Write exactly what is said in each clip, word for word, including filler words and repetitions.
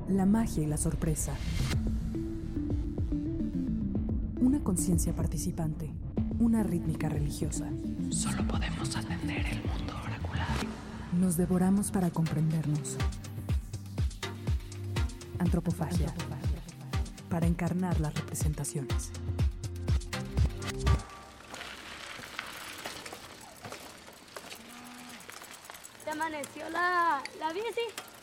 la magia y la sorpresa. Una conciencia participante, una rítmica religiosa. Solo podemos atender el mundo oracular. Nos devoramos para comprendernos. Antropofagia, para encarnar las representaciones. ¿Te amaneció la, la bici?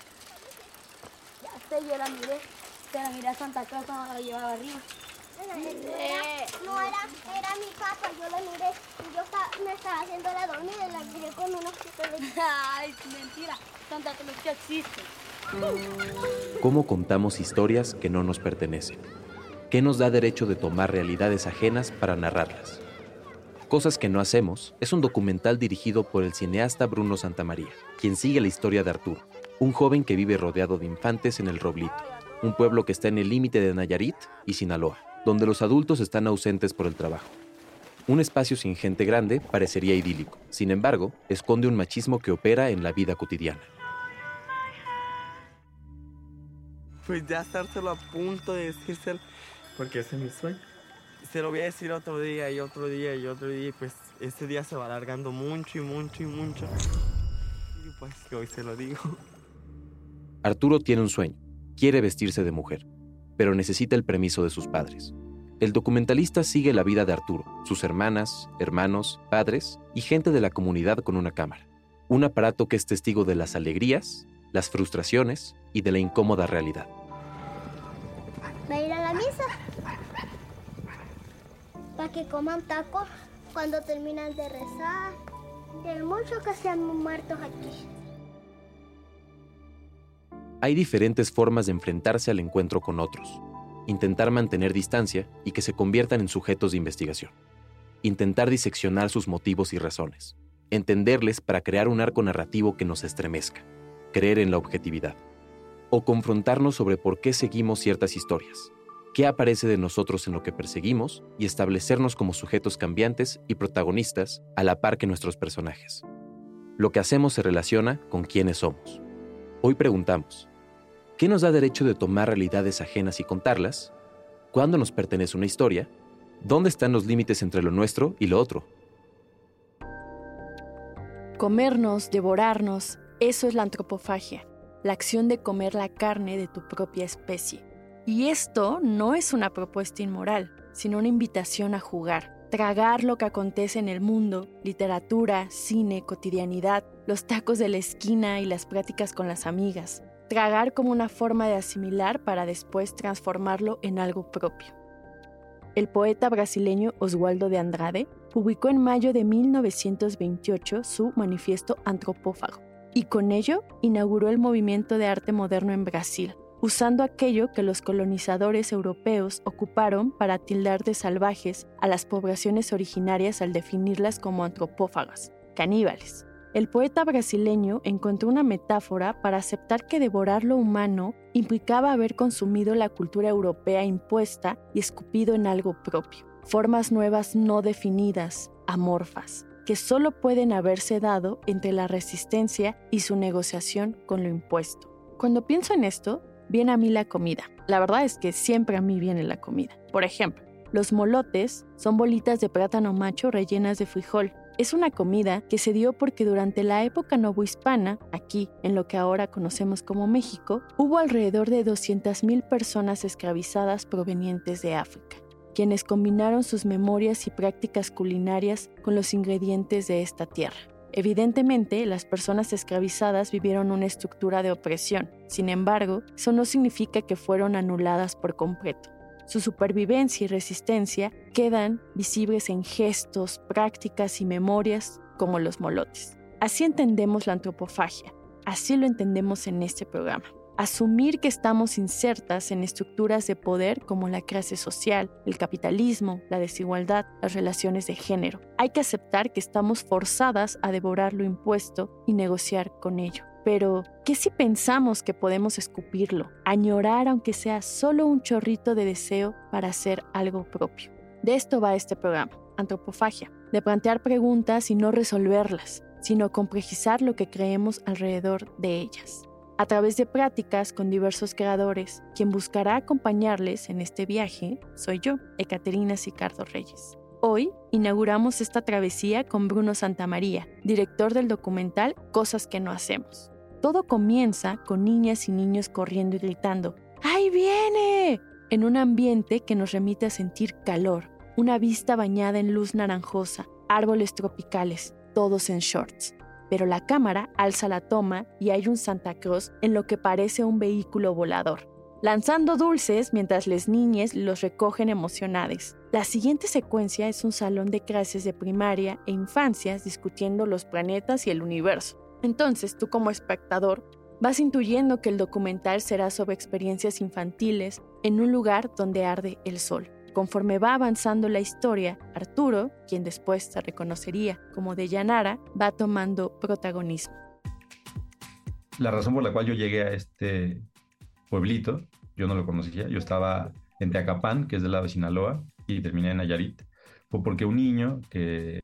Ya sé, yo la miré. Te la miré a Santa Claus cuando la llevaba arriba. No era, no era, era mi papá, yo la miré. Y yo estaba, me estaba haciendo la dormida y la miré con unos pitos de... Ay, mentira. Santa Claus ya existe. ¿Cómo contamos historias que no nos pertenecen? ¿Qué nos da derecho de tomar realidades ajenas para narrarlas? Cosas que no hacemos es un documental dirigido por el cineasta Bruno Santamaría, quien sigue la historia de Arturo, un joven que vive rodeado de infantes en El Roblito, un pueblo que está en el límite de Nayarit y Sinaloa, donde los adultos están ausentes por el trabajo. Un espacio sin gente grande parecería idílico, sin embargo, esconde un machismo que opera en la vida cotidiana. Pues ya estárselo a punto de decírselo, porque ese es mi sueño. Se lo voy a decir otro día y otro día y otro día, y pues ese día se va alargando mucho y mucho y mucho. Y pues hoy se lo digo. Arturo tiene un sueño, quiere vestirse de mujer, pero necesita el permiso de sus padres. El documentalista sigue la vida de Arturo, sus hermanas, hermanos, padres y gente de la comunidad con una cámara. Un aparato que es testigo de las alegrías, las frustraciones y de la incómoda realidad. Va a ir a la misa para que coman tacos cuando terminan de rezar. Y hay muchos que se han muerto aquí. Hay diferentes formas de enfrentarse al encuentro con otros. Intentar mantener distancia y que se conviertan en sujetos de investigación. Intentar diseccionar sus motivos y razones. Entenderles para crear un arco narrativo que nos estremezca. Creer en la objetividad. O confrontarnos sobre por qué seguimos ciertas historias. Qué aparece de nosotros en lo que perseguimos y establecernos como sujetos cambiantes y protagonistas a la par que nuestros personajes. Lo que hacemos se relaciona con quiénes somos. Hoy preguntamos, ¿qué nos da derecho de tomar realidades ajenas y contarlas? ¿Cuándo nos pertenece una historia? ¿Dónde están los límites entre lo nuestro y lo otro? Comernos, devorarnos, eso es la antropofagia, la acción de comer la carne de tu propia especie. Y esto no es una propuesta inmoral, sino una invitación a jugar, tragar lo que acontece en el mundo, literatura, cine, cotidianidad, los tacos de la esquina y las pláticas con las amigas. Tragar como una forma de asimilar para después transformarlo en algo propio. El poeta brasileño Oswaldo de Andrade publicó en mayo de mil novecientos veintiocho su Manifiesto Antropófago y con ello inauguró el movimiento de arte moderno en Brasil, usando aquello que los colonizadores europeos ocuparon para tildar de salvajes a las poblaciones originarias al definirlas como antropófagas, caníbales. El poeta brasileño encontró una metáfora para aceptar que devorar lo humano implicaba haber consumido la cultura europea impuesta y escupido en algo propio, formas nuevas no definidas, amorfas, que solo pueden haberse dado entre la resistencia y su negociación con lo impuesto. Cuando pienso en esto, viene a mí la comida. La verdad es que siempre a mí viene la comida. Por ejemplo, los molotes son bolitas de plátano macho rellenas de frijol. Es una comida que se dio porque durante la época novohispana, aquí, en lo que ahora conocemos como México, hubo alrededor de doscientas mil personas esclavizadas provenientes de África, quienes combinaron sus memorias y prácticas culinarias con los ingredientes de esta tierra. Evidentemente, las personas esclavizadas vivieron una estructura de opresión. Sin embargo, eso no significa que fueron anuladas por completo. Su supervivencia y resistencia quedan visibles en gestos, prácticas y memorias como los molotes. Así entendemos la antropofagia. Así lo entendemos en este programa. Asumir que estamos insertas en estructuras de poder como la clase social, el capitalismo, la desigualdad, las relaciones de género. Hay que aceptar que estamos forzadas a devorar lo impuesto y negociar con ello. Pero, ¿qué si pensamos que podemos escupirlo, añorar aunque sea solo un chorrito de deseo para hacer algo propio? De esto va este programa, Antropofagia, de plantear preguntas y no resolverlas, sino complejizar lo que creemos alrededor de ellas. a través de prácticas con diversos creadores. Quien buscará acompañarles en este viaje soy yo, Ekaterina Sicardo Reyes. Hoy inauguramos esta travesía con Bruno Santamaría, director del documental Cosas que no hacemos. Todo comienza con niñas y niños corriendo y gritando ¡Ahí viene!, en un ambiente que nos remite a sentir calor, una vista bañada en luz naranjosa, árboles tropicales, todos en shorts. Pero la cámara alza la toma y hay un Santa Claus en lo que parece un vehículo volador, lanzando dulces mientras las niñas los recogen emocionadas. La siguiente secuencia es un salón de clases de primaria e infancias discutiendo los planetas y el universo. Entonces tú como espectador vas intuyendo que el documental será sobre experiencias infantiles en un lugar donde arde el sol. Conforme va avanzando la historia, Arturo, quien después se reconocería como Deyanara, va tomando protagonismo. La razón por la cual yo llegué a este pueblito, yo no lo conocía, yo estaba en Teacapán, que es del lado de Sinaloa, y terminé en Nayarit, fue porque un niño que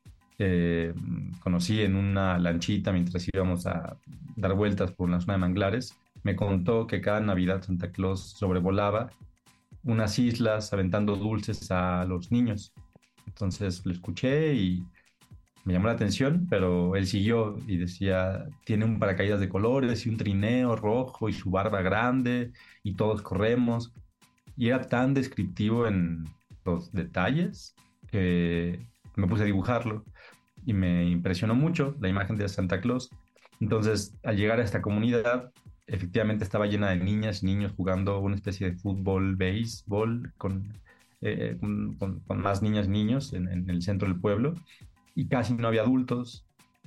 eh, conocí en una lanchita mientras íbamos a dar vueltas por una zona de manglares, me contó que cada Navidad Santa Claus sobrevolaba unas islas aventando dulces a los niños. Entonces lo escuché y me llamó la atención, pero él siguió y decía, tiene un paracaídas de colores y un trineo rojo y su barba grande y todos corremos. Y era tan descriptivo en los detalles que me puse a dibujarlo y me impresionó mucho la imagen de Santa Claus. Entonces, al llegar a esta comunidad, efectivamente estaba llena de niñas y niños jugando una especie de fútbol, béisbol, con, eh, con, con, con más niñas y niños en, en el centro del pueblo, y casi no había adultos.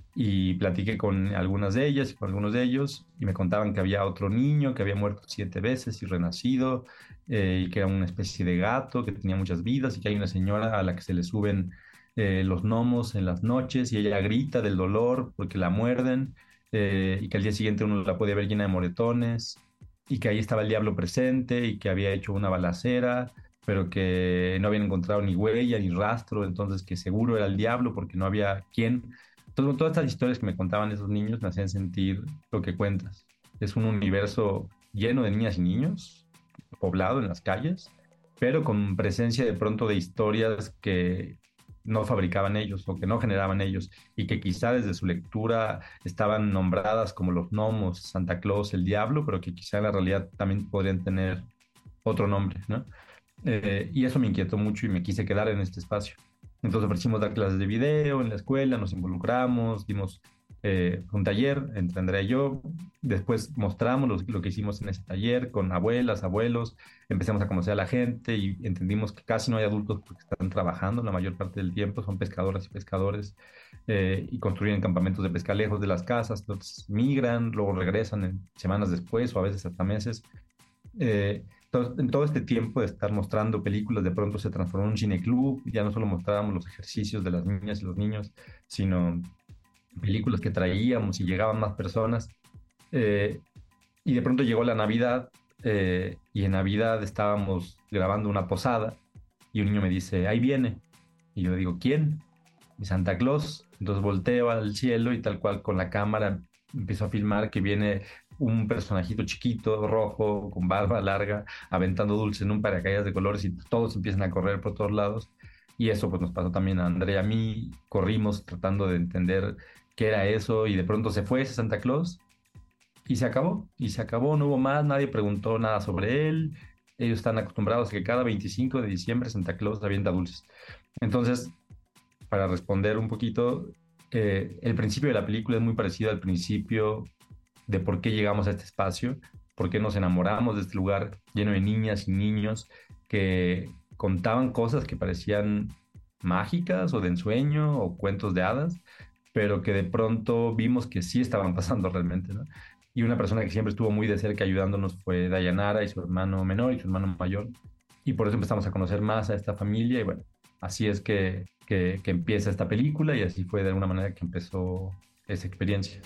Y platiqué con algunas de ellas y con algunos de ellos, y me contaban que había otro niño que había muerto siete veces y renacido, eh, y que era una especie de gato que tenía muchas vidas, y que hay una señora a la que se le suben eh, los gnomos en las noches, y ella grita del dolor porque la muerden, eh, y que al día siguiente uno la puede ver llena de moretones, y que ahí estaba el diablo presente, y que había hecho una balacera, pero que no habían encontrado ni huella ni rastro, entonces que seguro era el diablo porque no había quién. Entonces, todas estas historias que me contaban esos niños me hacían sentir lo que cuentas. Es un universo lleno de niñas y niños, poblado en las calles, pero con presencia de pronto de historias que no fabricaban ellos o que no generaban ellos, y que quizá desde su lectura estaban nombradas como los gnomos, Santa Claus, el diablo, pero que quizá en la realidad también podrían tener otro nombre, ¿no? Eh, y eso me inquietó mucho y me quise quedar en este espacio. Entonces ofrecimos dar clases de video en la escuela, nos involucramos, dimos eh, un taller entre Andrea y yo, después mostramos lo, lo que hicimos en ese taller con abuelas, abuelos, empezamos a conocer a la gente y entendimos que casi no hay adultos porque están trabajando la mayor parte del tiempo, son pescadoras y pescadores, eh, y construyen campamentos de pesca lejos de las casas, entonces migran, luego regresan en semanas después o a veces hasta meses. Eh, Entonces, en todo este tiempo de estar mostrando películas, de pronto se transformó en un cineclub. Ya no solo mostrábamos los ejercicios de las niñas y los niños, sino películas que traíamos y llegaban más personas. Eh, y de pronto llegó la Navidad, eh, y en Navidad estábamos grabando una posada y un niño me dice, ahí viene. Y yo digo, ¿quién? Y Santa Claus. Entonces volteo al cielo y tal cual con la cámara empiezo a filmar que viene un personajito chiquito, rojo, con barba larga, aventando dulce en un paracaídas de colores y todos empiezan a correr por todos lados. Y eso pues nos pasó también a Andrea y a mí. Corrimos tratando de entender qué era eso y de pronto se fue ese Santa Claus y se acabó. Y se acabó, no hubo más, nadie preguntó nada sobre él. Ellos están acostumbrados a que cada veinticinco de diciembre Santa Claus avienta dulces. Entonces, para responder un poquito, eh, el principio de la película es muy parecido al principio de por qué llegamos a este espacio, por qué nos enamoramos de este lugar lleno de niñas y niños que contaban cosas que parecían mágicas o de ensueño o cuentos de hadas, pero que de pronto vimos que sí estaban pasando realmente, ¿no? Y una persona que siempre estuvo muy de cerca ayudándonos fue Dayanara y su hermano menor y su hermano mayor, y por eso empezamos a conocer más a esta familia y bueno, así es que, que, que empieza esta película y así fue de alguna manera que empezó esa experiencia.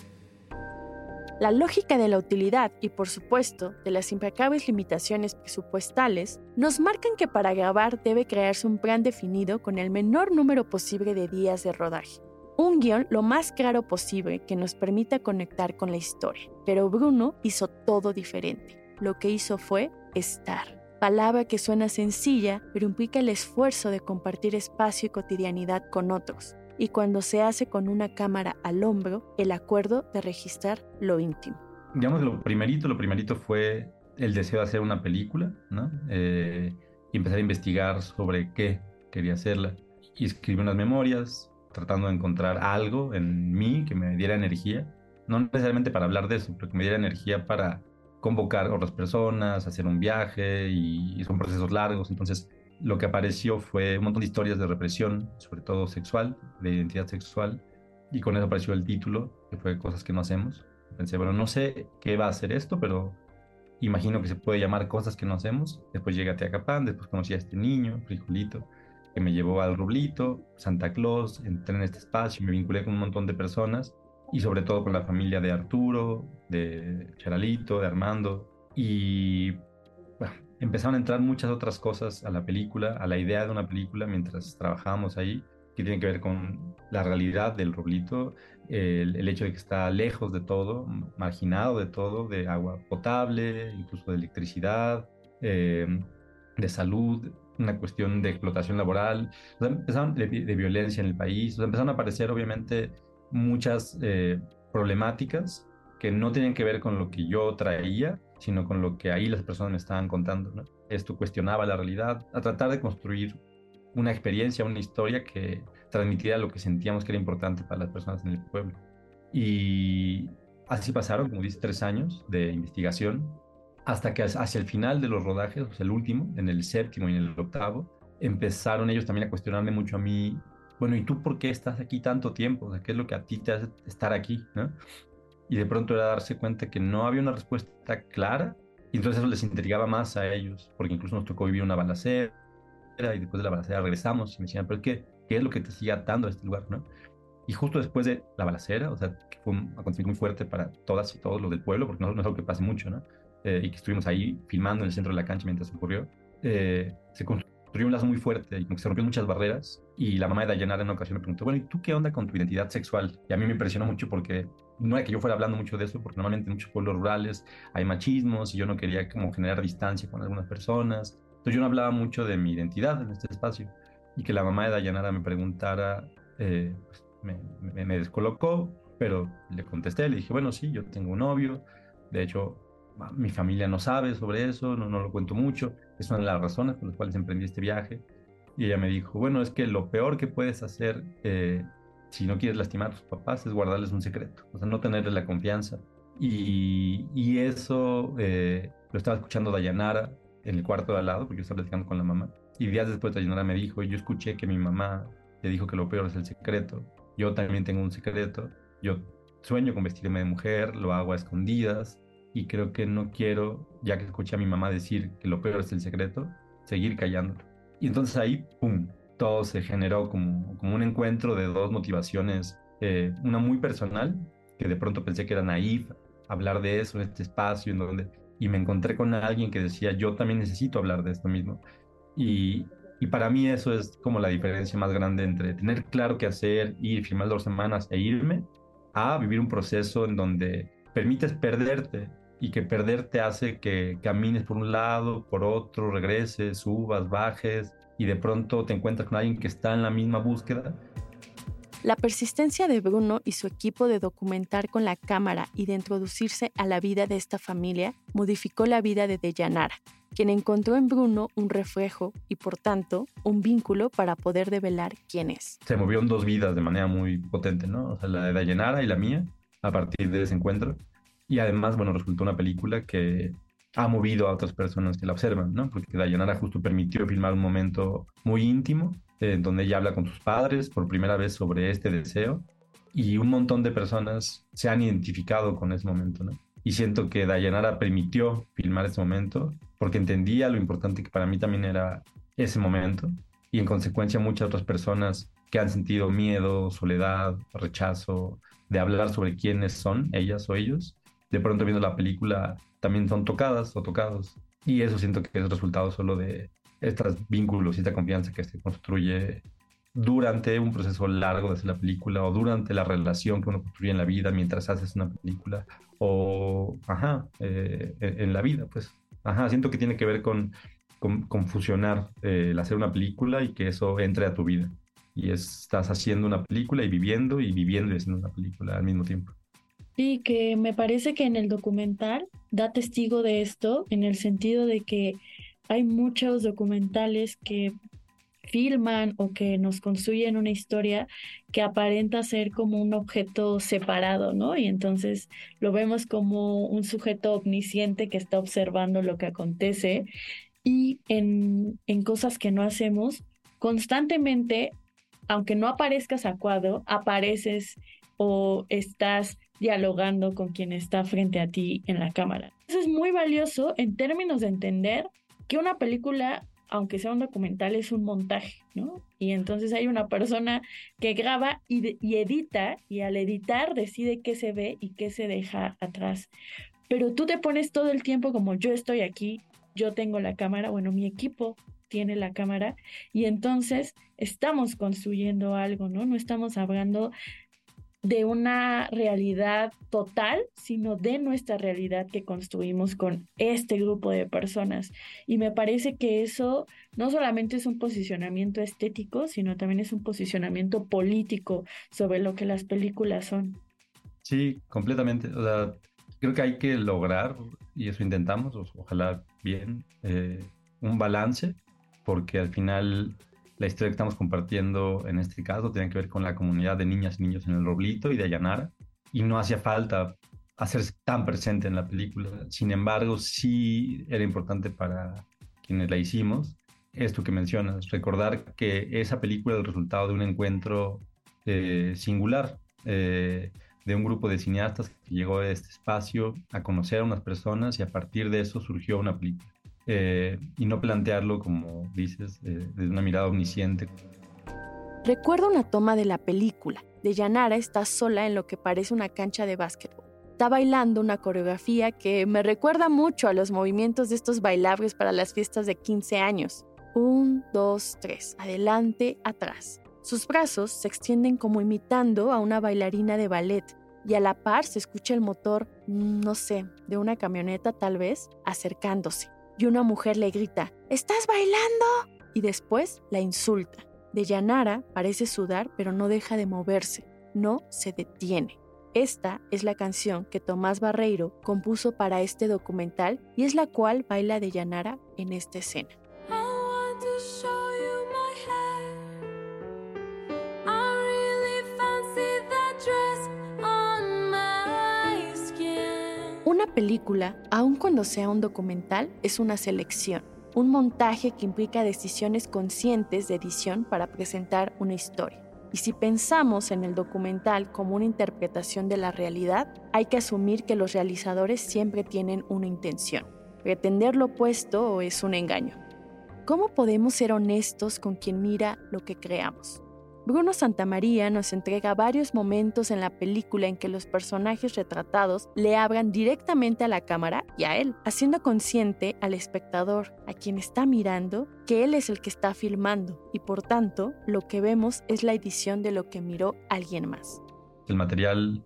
La lógica de la utilidad y, por supuesto, de las implacables limitaciones presupuestales nos marcan que para grabar debe crearse un plan definido con el menor número posible de días de rodaje. Un guión lo más claro posible que nos permita conectar con la historia. Pero Bruno hizo todo diferente. Lo que hizo fue estar. Palabra que suena sencilla, pero implica el esfuerzo de compartir espacio y cotidianidad con otros. Y cuando se hace con una cámara al hombro, el acuerdo de registrar lo íntimo. Digamos, lo primerito, lo primerito fue el deseo de hacer una película, ¿no? Eh, y empezar a investigar sobre qué quería hacerla. Y escribí unas memorias, tratando de encontrar algo en mí que me diera energía. No necesariamente para hablar de eso, pero que me diera energía para convocar a otras personas, hacer un viaje, y, y son procesos largos. Entonces, lo que apareció fue un montón de historias de represión, sobre todo sexual, de identidad sexual, y con eso apareció el título, que fue Cosas que no hacemos. Pensé, bueno, no sé qué va a ser esto, pero imagino que se puede llamar Cosas que no hacemos. Después llegué a Teacapán, después conocí a este niño, Frijolito, que me llevó al Rublito, Santa Claus, entré en este espacio, me vinculé con un montón de personas, y sobre todo con la familia de Arturo, de Charalito, de Armando, y bueno, empezaron a entrar muchas otras cosas a la película, a la idea de una película mientras trabajábamos ahí, que tienen que ver con la realidad del Rublito, el, el hecho de que está lejos de todo, marginado de todo, de agua potable, incluso de electricidad, eh, de salud, una cuestión de explotación laboral, o sea, empezaron de, de violencia en el país, o sea, empezaron a aparecer obviamente muchas eh, problemáticas que no tienen que ver con lo que yo traía, sino con lo que ahí las personas me estaban contando, ¿no? Esto cuestionaba la realidad, a tratar de construir una experiencia, una historia que transmitiera lo que sentíamos que era importante para las personas en el pueblo. Y así pasaron, como dice, tres años de investigación, hasta que hacia el final de los rodajes, o sea, el último, en el séptimo y en el octavo, empezaron ellos también a cuestionarme mucho a mí. Bueno, ¿y tú por qué estás aquí tanto tiempo? O sea, ¿qué es lo que a ti te hace estar aquí, ¿no? Y de pronto era darse cuenta que no había una respuesta clara, y entonces eso les intrigaba más a ellos, porque incluso nos tocó vivir una balacera, y después de la balacera regresamos, y me decían, ¿pero qué, qué es lo que te sigue atando a este lugar, ¿no? Y justo después de la balacera, o sea, que fue un acontecimiento muy fuerte para todas y todos los del pueblo, porque no, no es algo que pase mucho, ¿no? Eh, y que estuvimos ahí filmando en el centro de la cancha mientras ocurrió, eh, se construyó un lazo muy fuerte y como que se rompieron muchas barreras, y la mamá de Dayanara en una ocasión me preguntó, bueno, ¿y tú qué onda con tu identidad sexual? Y a mí me impresionó mucho porque no era que yo fuera hablando mucho de eso, porque normalmente en muchos pueblos rurales hay machismos y yo no quería como generar distancia con algunas personas, entonces yo no hablaba mucho de mi identidad en este espacio, y que la mamá de Dayanara me preguntara, eh, pues me, me, me descolocó, pero le contesté, le dije, bueno, sí, yo tengo un novio, de hecho mi familia no sabe sobre eso, no, no lo cuento mucho, es una de las razones por las cuales emprendí este viaje. Y ella me dijo, bueno, es que lo peor que puedes hacer eh, si no quieres lastimar a tus papás es guardarles un secreto, o sea, no tenerles la confianza. Y, y eso eh, lo estaba escuchando Dayanara en el cuarto de al lado, porque yo estaba platicando con la mamá. Y días después Dayanara me dijo, yo escuché que mi mamá le dijo que lo peor es el secreto, yo también tengo un secreto, yo sueño con vestirme de mujer, lo hago a escondidas, y creo que no quiero, ya que escuché a mi mamá decir que lo peor es el secreto, seguir callándolo. Y entonces ahí, pum, todo se generó como, como un encuentro de dos motivaciones, eh, una muy personal, que de pronto pensé que era naif hablar de eso en este espacio, en donde, y me encontré con alguien que decía, yo también necesito hablar de esto mismo. Y, y para mí eso es como la diferencia más grande entre tener claro qué hacer, ir, filmar dos semanas e irme, a vivir un proceso en donde permites perderte, y que perderte hace que camines por un lado, por otro, regreses, subas, bajes, y de pronto te encuentras con alguien que está en la misma búsqueda. La persistencia de Bruno y su equipo de documentar con la cámara y de introducirse a la vida de esta familia modificó la vida de Dayanara, quien encontró en Bruno un reflejo y, por tanto, un vínculo para poder develar quién es. Se movieron dos vidas de manera muy potente, ¿no? O sea, la de Dayanara y la mía, a partir de ese encuentro. Y además, bueno, resultó una película que ha movido a otras personas que la observan, ¿no? Porque Dayanara justo permitió filmar un momento muy íntimo, en eh, donde ella habla con sus padres por primera vez sobre este deseo, y un montón de personas se han identificado con ese momento, ¿no? Y siento que Dayanara permitió filmar ese momento porque entendía lo importante que para mí también era ese momento, y en consecuencia muchas otras personas que han sentido miedo, soledad, rechazo de hablar sobre quiénes son ellas o ellos, de pronto viendo la película también son tocadas o tocados. Y eso siento que es el resultado solo de estos vínculos y esta confianza que se construye durante un proceso largo de hacer la película o durante la relación que uno construye en la vida mientras haces una película o, ajá, eh, en, en la vida, pues. Ajá, siento que tiene que ver con, con, con fusionar eh, el hacer una película y que eso entre a tu vida. Y es- estás haciendo una película y viviendo y viviendo y haciendo una película al mismo tiempo. Sí, que me parece que en el documental da testigo de esto, en el sentido de que hay muchos documentales que filman o que nos construyen una historia que aparenta ser como un objeto separado, ¿no? Y entonces lo vemos como un sujeto omnisciente que está observando lo que acontece y en, en cosas que no hacemos constantemente, aunque no aparezcas a cuadro, apareces o estás dialogando con quien está frente a ti en la cámara. Eso es muy valioso en términos de entender que una película, aunque sea un documental, es un montaje, ¿no? Y entonces hay una persona que graba y, de- y edita, y al editar decide qué se ve y qué se deja atrás. Pero tú te pones todo el tiempo como yo estoy aquí, yo tengo la cámara, bueno, mi equipo tiene la cámara, y entonces estamos construyendo algo, ¿no? No estamos hablando de una realidad total, sino de nuestra realidad que construimos con este grupo de personas. Y me parece que eso no solamente es un posicionamiento estético, sino también es un posicionamiento político sobre lo que las películas son. Sí, completamente. O sea, creo que hay que lograr, y eso intentamos, o- ojalá bien, eh, un balance, porque al final la historia que estamos compartiendo en este caso tiene que ver con la comunidad de niñas y niños en el Roblito y de Allanara, y no hacía falta hacerse tan presente en la película. Sin embargo, sí era importante para quienes la hicimos, esto que mencionas, recordar que esa película es el resultado de un encuentro eh, singular. eh, de un grupo de cineastas que llegó a este espacio a conocer a unas personas y a partir de eso surgió una película. Eh, y no plantearlo, como dices, eh, desde una mirada omnisciente. Recuerdo una toma de la película. Deyanara está sola en lo que parece una cancha de básquetbol. Está bailando una coreografía que me recuerda mucho a los movimientos de estos bailables para las fiestas de quince años. Un, dos, tres. Adelante, atrás. Sus brazos se extienden como imitando a una bailarina de ballet y a la par se escucha el motor, no sé, de una camioneta tal vez, acercándose. Y una mujer le grita, ¿estás bailando? Y después la insulta. Deyanara parece sudar, pero no deja de moverse. No se detiene. Esta es la canción que Tomás Barreiro compuso para este documental y es la cual baila Deyanara en esta escena. Una película, aun cuando sea un documental, es una selección, un montaje que implica decisiones conscientes de edición para presentar una historia. Y si pensamos en el documental como una interpretación de la realidad, hay que asumir que los realizadores siempre tienen una intención. Pretender lo opuesto es un engaño. ¿Cómo podemos ser honestos con quien mira lo que creamos? Bruno Santamaría nos entrega varios momentos en la película en que los personajes retratados le hablan directamente a la cámara y a él, haciendo consciente al espectador, a quien está mirando, que él es el que está filmando y por tanto lo que vemos es la edición de lo que miró alguien más. El material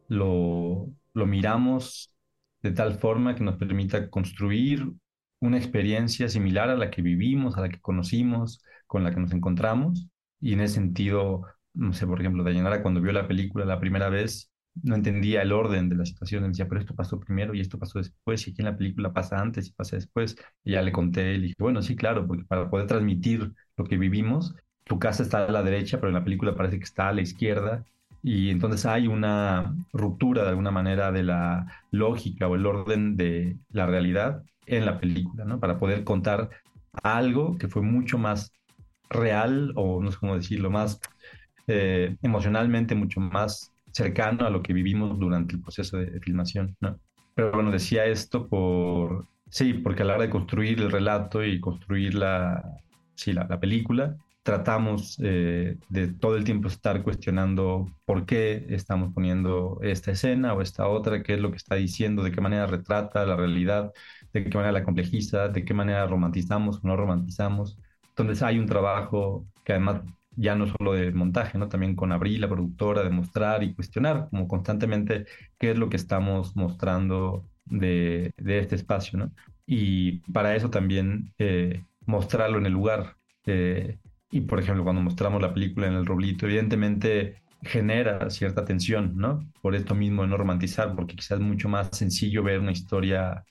lo, lo miramos de tal forma que nos permita construir una experiencia similar a la que vivimos, a la que conocimos, con la que nos encontramos. Y en ese sentido, no sé, por ejemplo, Dayanara cuando vio la película la primera vez, no entendía el orden de la situación. Decía, pero esto pasó primero y esto pasó después, y aquí en la película pasa antes y pasa después. Y ya le conté y le dije, bueno, sí, claro, porque para poder transmitir lo que vivimos, tu casa está a la derecha, pero en la película parece que está a la izquierda. Y entonces hay una ruptura de alguna manera de la lógica o el orden de la realidad en la película, ¿no? Para poder contar algo que fue mucho más real, o no sé cómo decirlo, más eh, emocionalmente mucho más cercano a lo que vivimos durante el proceso de, de filmación, ¿no? Pero bueno, decía esto por, sí, porque a la hora de construir el relato y construir la, sí, la, la película, tratamos eh, de todo el tiempo estar cuestionando por qué estamos poniendo esta escena o esta otra, qué es lo que está diciendo, de qué manera retrata la realidad, de qué manera la complejiza, de qué manera romantizamos o no romantizamos. Entonces hay un trabajo que además ya no solo de montaje, ¿no? También con Abril, la productora, de mostrar y cuestionar como constantemente qué es lo que estamos mostrando de, de este espacio, ¿no? Y para eso también eh, mostrarlo en el lugar. Eh, y, por ejemplo, cuando mostramos la película en el Roblito, evidentemente genera cierta tensión, ¿no? Por esto mismo de no romantizar, porque quizás es mucho más sencillo ver una historia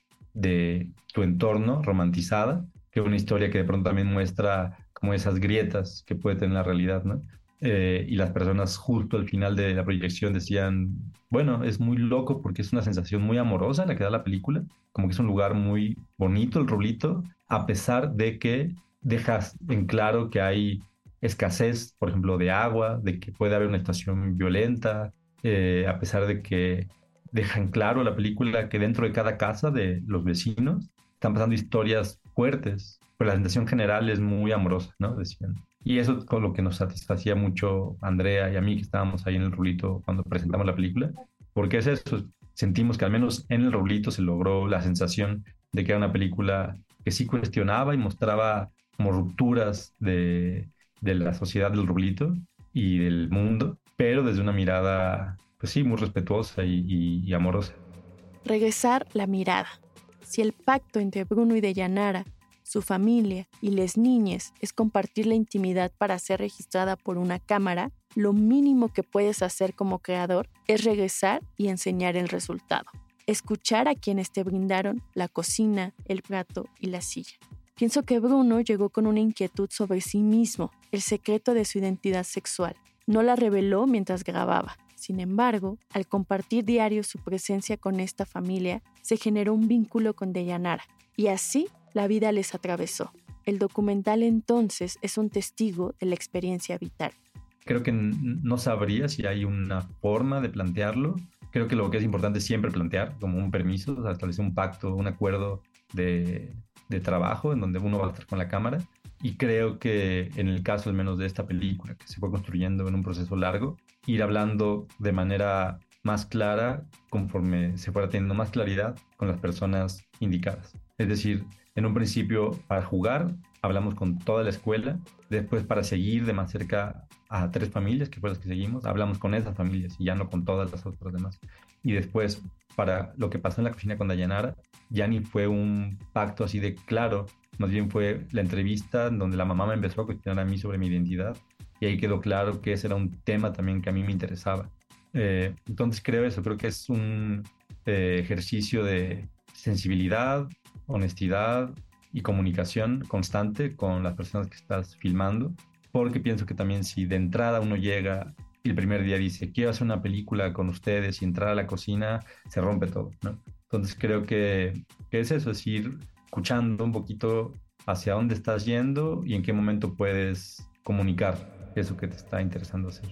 de tu entorno romantizada que una historia que de pronto también muestra como esas grietas que puede tener la realidad, ¿no? Eh, y las personas justo al final de la proyección decían, bueno, es muy loco porque es una sensación muy amorosa la que da la película, como que es un lugar muy bonito el Roblito, a pesar de que dejas en claro que hay escasez, por ejemplo, de agua, de que puede haber una situación violenta, eh, a pesar de que deja en claro la película que dentro de cada casa de los vecinos están pasando historias fuertes, pero la sensación general es muy amorosa, ¿no? Decían. Y eso es con lo que nos satisfacía mucho a Andrea y a mí, que estábamos ahí en el Roblito cuando presentamos la película, porque es eso, sentimos que al menos en el Roblito se logró la sensación de que era una película que sí cuestionaba y mostraba como rupturas de, de la sociedad del Roblito y del mundo, pero desde una mirada, pues sí, muy respetuosa y, y, y amorosa. Regresar la mirada. Si el pacto entre Bruno y Deyanara, su familia y les niñes es compartir la intimidad para ser registrada por una cámara, lo mínimo que puedes hacer como creador es regresar y enseñar el resultado. Escuchar a quienes te brindaron la cocina, el plato y la silla. Pienso que Bruno llegó con una inquietud sobre sí mismo, el secreto de su identidad sexual. No la reveló mientras grababa. Sin embargo, al compartir diario su presencia con esta familia, se generó un vínculo con Deyanara. Y así, la vida les atravesó. El documental entonces es un testigo de la experiencia vital. Creo que no sabría si hay una forma de plantearlo. Creo que lo que es importante es siempre plantear como un permiso, o sea, establecer un pacto, un acuerdo de, de trabajo en donde uno va a estar con la cámara. Y creo que en el caso al menos de esta película, que se fue construyendo en un proceso largo, ir hablando de manera más clara conforme se fuera teniendo más claridad con las personas indicadas. Es decir, en un principio para jugar hablamos con toda la escuela, después para seguir de más cerca a tres familias, que fueron las que seguimos, hablamos con esas familias y ya no con todas las otras demás. Y después, para lo que pasó en la cocina con Dayanara, ya ni fue un pacto así de claro, más bien fue la entrevista donde la mamá me empezó a cuestionar a mí sobre mi identidad y ahí quedó claro que ese era un tema también que a mí me interesaba. Eh, entonces creo eso, creo que es un eh, ejercicio de sensibilidad, honestidad y comunicación constante con las personas que estás filmando, porque pienso que también si de entrada uno llega y el primer día dice quiero hacer una película con ustedes y entrar a la cocina, se rompe todo, ¿no? Entonces creo que, que es eso, es ir escuchando un poquito hacia dónde estás yendo y en qué momento puedes comunicar eso que te está interesando hacer.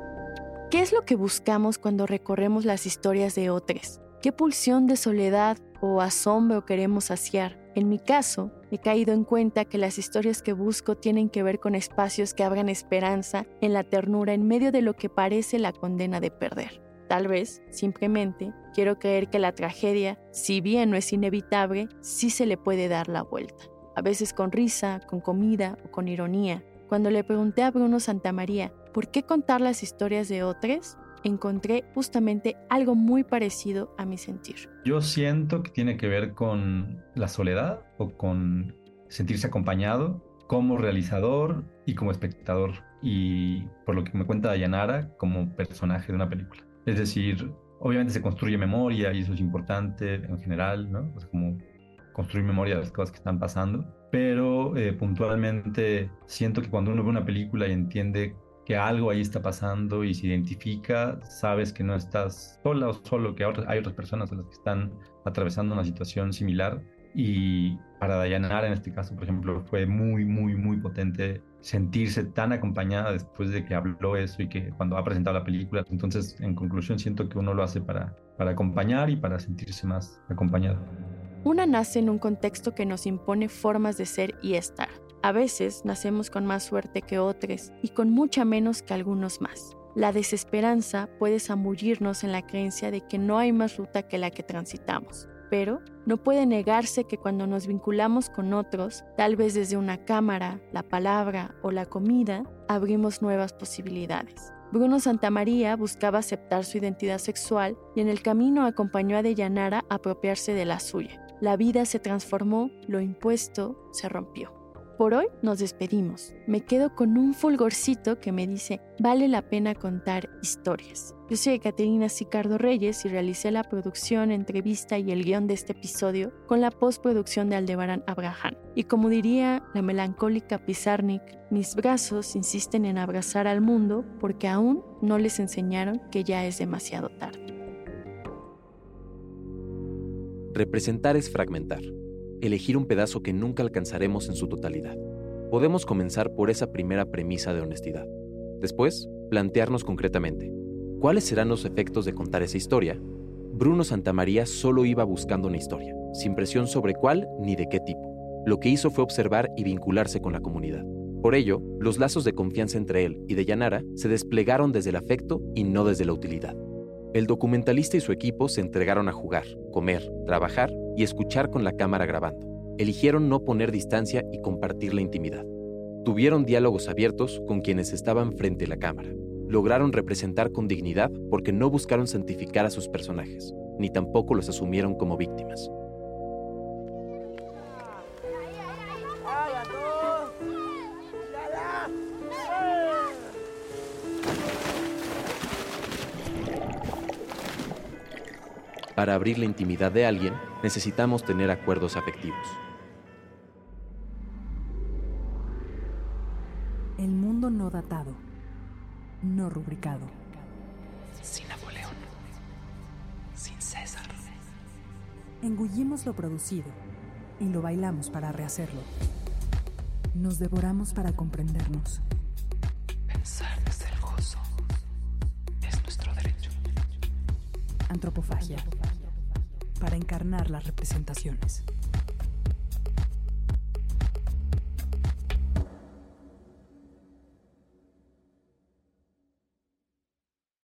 ¿Qué es lo que buscamos cuando recorremos las historias de otros? ¿Qué pulsión de soledad o asombro queremos saciar? En mi caso, he caído en cuenta que las historias que busco tienen que ver con espacios que abran esperanza en la ternura en medio de lo que parece la condena de perder. Tal vez, simplemente, quiero creer que la tragedia, si bien no es inevitable, sí se le puede dar la vuelta. A veces con risa, con comida o con ironía. Cuando le pregunté a Bruno Santamaría por qué contar las historias de otros, encontré justamente algo muy parecido a mi sentir. Yo siento que tiene que ver con la soledad o con sentirse acompañado como realizador y como espectador, y por lo que me cuenta Dayanara, como personaje de una película. Es decir, obviamente se construye memoria y eso es importante en general, ¿no? O sea, como construir memoria de las cosas que están pasando, pero eh, puntualmente siento que cuando uno ve una película y entiende que algo ahí está pasando y se identifica, sabes que no estás sola o solo, que hay otras personas a las que están atravesando una situación similar. Y para Dayanara, en este caso, por ejemplo, fue muy, muy, muy potente sentirse tan acompañada después de que habló eso y que cuando ha presentado la película. Entonces, en conclusión, siento que uno lo hace para, para acompañar y para sentirse más acompañado. Una nace en un contexto que nos impone formas de ser y estar. A veces nacemos con más suerte que otros y con mucha menos que algunos más. La desesperanza puede zambullirnos en la creencia de que no hay más ruta que la que transitamos. Pero no puede negarse que cuando nos vinculamos con otros, tal vez desde una cámara, la palabra o la comida, abrimos nuevas posibilidades. Bruno Santamaría buscaba aceptar su identidad sexual y en el camino acompañó a Deyanara a apropiarse de la suya. La vida se transformó, lo impuesto se rompió. Por hoy nos despedimos. Me quedo con un fulgorcito que me dice, vale la pena contar historias. Yo soy Caterina Sicardo Reyes y realicé la producción, entrevista y el guión de este episodio con la postproducción de Aldebarán Abraham. Y como diría la melancólica Pizarnik, mis brazos insisten en abrazar al mundo porque aún no les enseñaron que ya es demasiado tarde. Representar es fragmentar. Elegir un pedazo que nunca alcanzaremos en su totalidad. Podemos comenzar por esa primera premisa de honestidad. Después, plantearnos concretamente, ¿cuáles serán los efectos de contar esa historia? Bruno Santamaría solo iba buscando una historia, sin presión sobre cuál ni de qué tipo. Lo que hizo fue observar y vincularse con la comunidad. Por ello, los lazos de confianza entre él y Deyanara se desplegaron desde el afecto y no desde la utilidad. El documentalista y su equipo se entregaron a jugar, comer, trabajar y escuchar con la cámara grabando. Eligieron no poner distancia y compartir la intimidad. Tuvieron diálogos abiertos con quienes estaban frente a la cámara. Lograron representar con dignidad porque no buscaron santificar a sus personajes, ni tampoco los asumieron como víctimas. Para abrir la intimidad de alguien, necesitamos tener acuerdos afectivos. El mundo no datado, no rubricado. Sin Napoleón, sin César. Engullimos lo producido y lo bailamos para rehacerlo. Nos devoramos para comprendernos. Pensar desde el gozo es nuestro derecho. Antropofagia, para encarnar las representaciones.